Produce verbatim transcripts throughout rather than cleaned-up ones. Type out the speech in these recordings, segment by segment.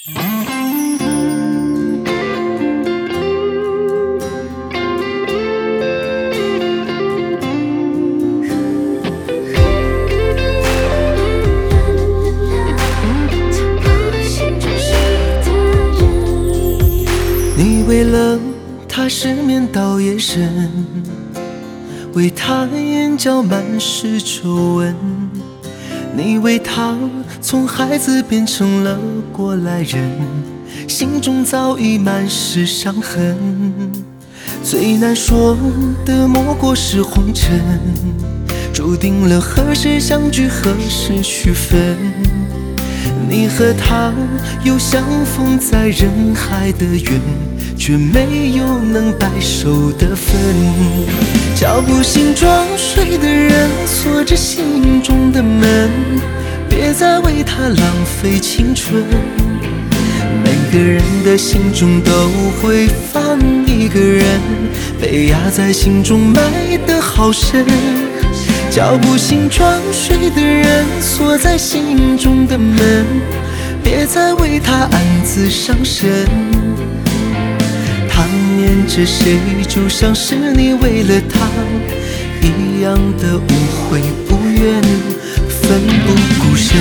你为了他失眠到夜深，为他眼角满是皱纹，你为他从孩子变成了过来人，心中早已满是伤痕。最难说的莫过是红尘，注定了何时相聚何时区分。你和他有相逢在人海的缘，却没有能白首的份。脚步心装睡的人锁着心中的门，别再为他浪费青春。每个人的心中都会放一个人，被压在心中埋得好深。脚步心装睡的人锁在心中的门，别再为他暗自伤神。他念着谁，就像是你为了他一样的无悔无怨，奋不顾身。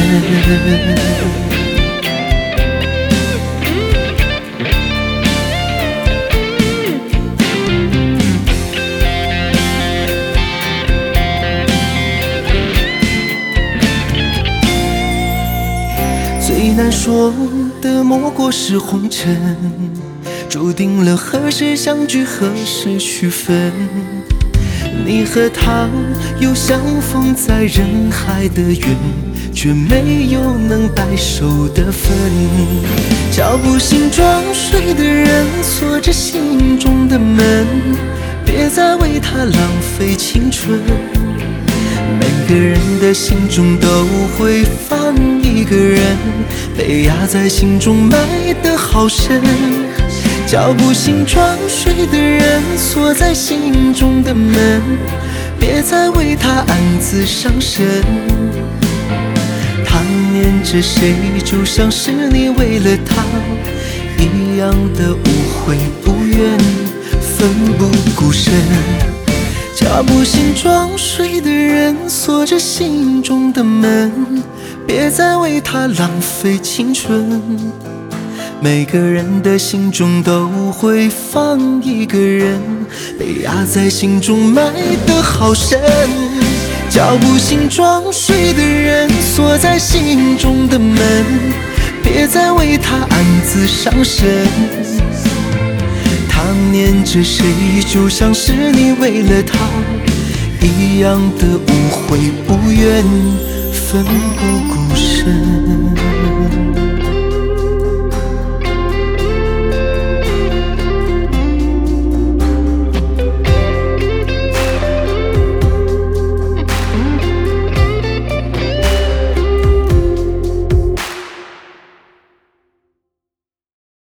最难说的莫过是红尘，注定了何时相聚何时区分。你和他有相逢在人海的缘，却没有能白首的份。脚步心装睡的人锁着心中的门，别再为他浪费青春。每个人的心中都会放一个人，被压在心中埋得好深。脚步心装睡的人锁在心中的门，别再为他暗自伤神。他念着谁，就像是你为了他一样的无悔无怨，奋不顾身。脚步心装睡的人锁着心中的门，别再为他浪费青春。每个人的心中都会放一个人，被压在心中埋得好深。脚步心装睡的人锁在心中的门，别再为他暗自伤神。他念着谁，就像是你为了他一样的无悔无怨，奋不顾身。